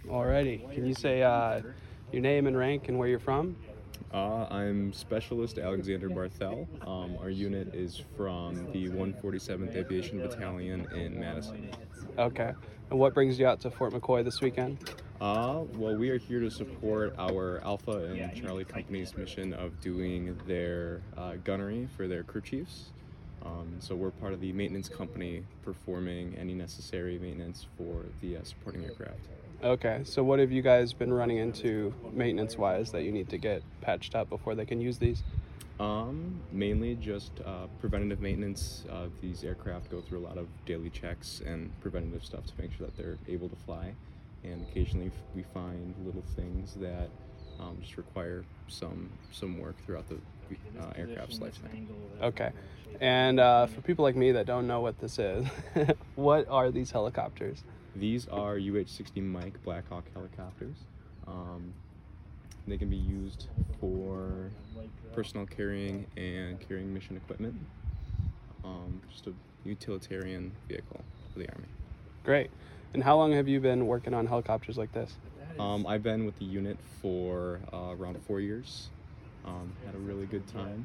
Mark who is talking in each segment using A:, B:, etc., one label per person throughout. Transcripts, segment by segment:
A: Alrighty. Can you say your name and rank and where you're from?
B: I'm Specialist Alexander Barthel. Our unit is from the 147th Aviation Battalion in Madison.
A: Okay. And what brings you out to Fort McCoy this weekend?
B: Well, we are here to support our Alpha and Charlie Company's mission of doing their gunnery for their crew chiefs. So we're part of the maintenance company performing any necessary maintenance for the supporting aircraft.
A: Okay. So what have you guys been running into maintenance-wise that you need to get patched up before they can use these?
B: Mainly just preventative maintenance. These aircraft go through a lot of daily checks and preventative stuff to make sure that they're able to fly. And occasionally we find little things that just require some work throughout the aircraft's lifetime.
A: Okay. And for people like me that don't know what this is, what are these helicopters?
B: These are UH-60 Mike Black Hawk helicopters. They can be used for personnel carrying and carrying mission equipment. Just a utilitarian vehicle for the Army.
A: Great. And how long have you been working on helicopters like this?
B: I've been with the unit for around 4 years. Had a really good time.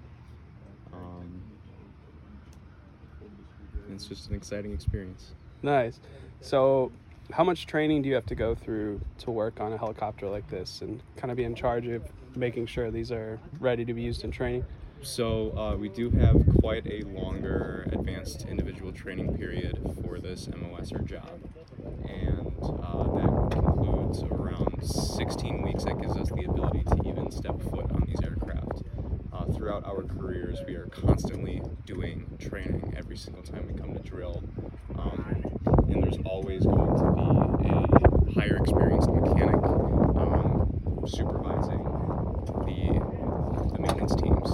B: It's just an exciting experience.
A: Nice. So how much training do you have to go through to work on a helicopter like this and kind of be in charge of making sure these are ready to be used in training?
B: So we do have quite a longer advanced individual training period for this MOSer job, and that concludes around 16 weeks. That gives us the ability to even step foot on these aircraft. Throughout our careers, we are constantly doing training every single time we come to drill, and there's always going to be a higher experienced mechanic supervising the maintenance teams.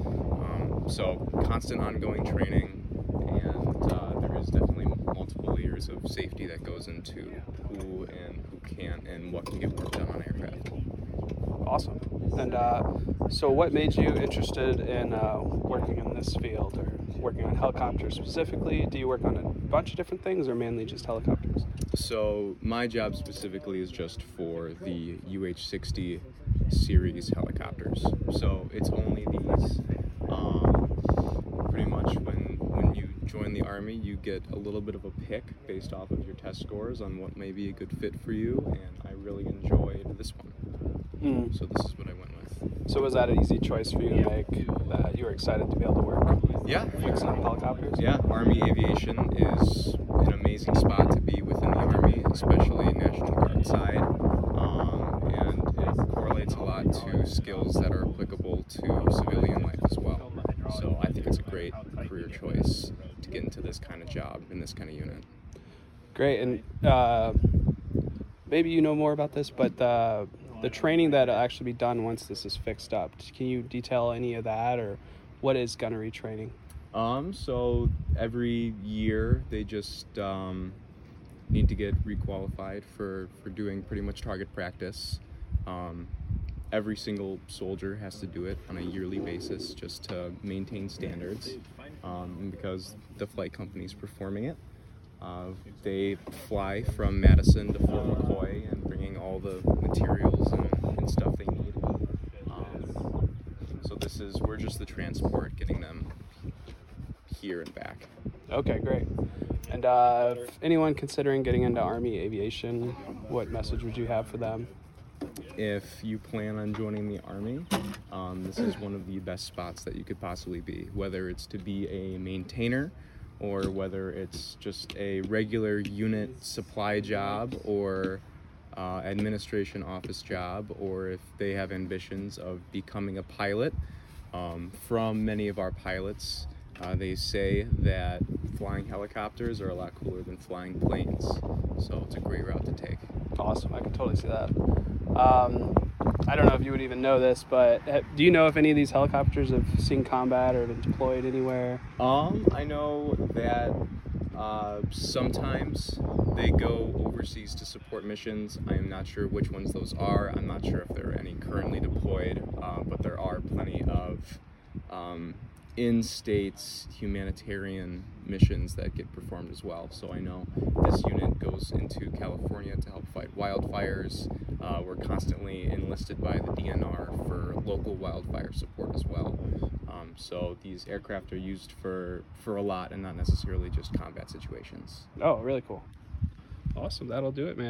B: So constant ongoing training, and there is definitely multiple layers of safety that goes into who can't and what can get work done on aircraft.
A: Awesome. And so what made you interested in working in this field or working on helicopters specifically? Do you work on a bunch of different things or mainly just helicopters?
B: So my job specifically is just for the UH-60 series helicopters. So it's only these. Pretty much when you join the Army, you get a little bit of a pick based off of your test scores on what may be a good fit for you, and I really enjoyed this one. So this is what I went with.
A: So was that an easy choice for you to make, that you were excited to be able to work fixing up helicopters?
B: Yeah, Army aviation is an amazing spot to be within the Army, especially National Guard side, and it correlates a lot to skills that are applicable to civilian life as well. So I think it's a great career choice to get into this kind of job in this kind of unit.
A: Great. And maybe you know more about this, but the training that'll actually be done once this is fixed up, can you detail any of that, or what is gunnery training?
B: So every year they just need to get requalified for doing pretty much target practice. Every single soldier has to do it on a yearly basis just to maintain standards, and because the flight company's performing it. They fly from Madison to Fort McCoy and bringing all the materials and stuff they need. So we're just the transport getting them here and back.
A: Okay, great. And if anyone considering getting into Army aviation, what message would you have for them?
B: If you plan on joining the Army, this is one of the best spots that you could possibly be, whether it's to be a maintainer or whether it's just a regular unit supply job or administration office job, or if they have ambitions of becoming a pilot. From many of our pilots, they say that flying helicopters are a lot cooler than flying planes, so it's a great route to take.
A: Awesome, I can totally see that. I don't know if you would even know this, but do you know if any of these helicopters have seen combat or been deployed anywhere?
B: I know that sometimes they go overseas to support missions. I am not sure which ones those are. I'm not sure if there are any currently deployed, but there are plenty of in-states humanitarian missions that get performed as well. So I know this unit goes into California to help fight wildfires. We're constantly enlisted by the DNR for local wildfire support as well. So these aircraft are used for a lot and not necessarily just combat situations.
A: Oh, really cool. Awesome. That'll do it, man.